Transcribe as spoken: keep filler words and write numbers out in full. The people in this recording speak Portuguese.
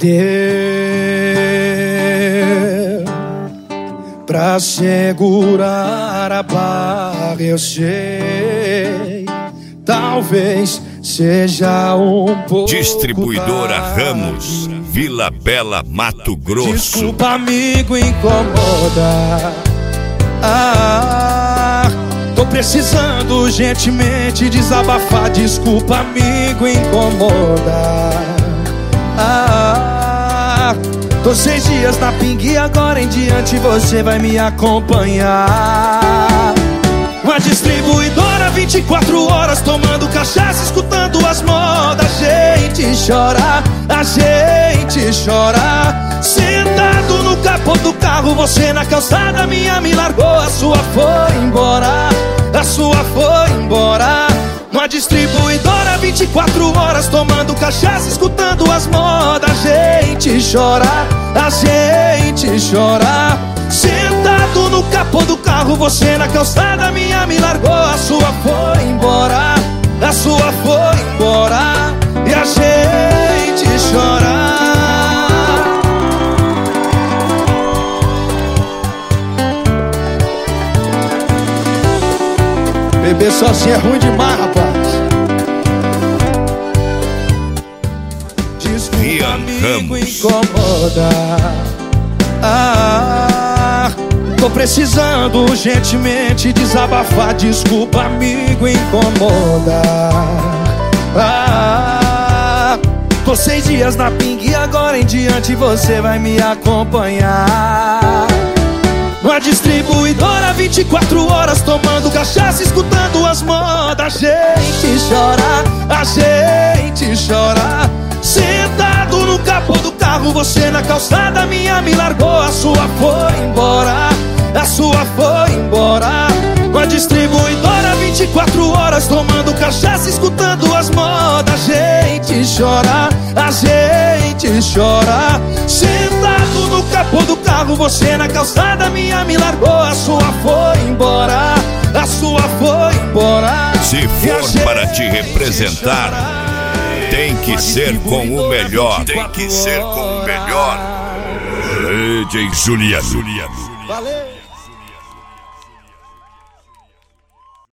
deu pra segurar a barra, eu sei. Talvez seja um pouco. Distribuidora tarde. Ramos, Vila Bela, Mato Grosso. Desculpa, amigo, incomodar. Ah, tô precisando urgentemente desabafar. Desculpa, amigo, incomodar. Ah, tô seis dias na pinga e agora em diante você vai me acompanhar. Uma distribuidora vinte e quatro horas tomando cachaça, escutando as modas. A gente chora, a gente chora. Sentado no capô do carro, você na calçada minha me largou. A sua foi embora, a sua foi embora. Uma distribuidora vinte e quatro horas tomando cachaça, escutando as modas. A gente chora, a gente chora. Sentado no capô do carro, você na calçada minha me largou. A sua foi embora, a sua foi embora. E a gente chora. Beber sozinho é ruim demais, rapaz. Desculpa, amigo, incomodar. Ah, tô precisando urgentemente desabafar. Desculpa, amigo, incomodar. Ah, tô seis dias na pinga e agora em diante você vai me acompanhar. Uma distribuidora vinte e quatro horas tomando cachaça, escutando as modas. A gente chora, a gente chora. Sentado no capô do carro, você na calçada minha me largou. A sua foi embora, a sua foi embora. Uma distribuidora vinte e quatro horas tomando cachaça, escutando as modas. A gente chora, a gente chora. Sentado no capô do carro, você na calçada minha me largou. A sua foi embora, a sua foi embora. Se for para te representar, tem que ser com o melhor. Tem que ser com o melhor. D J Juliano. Valeu!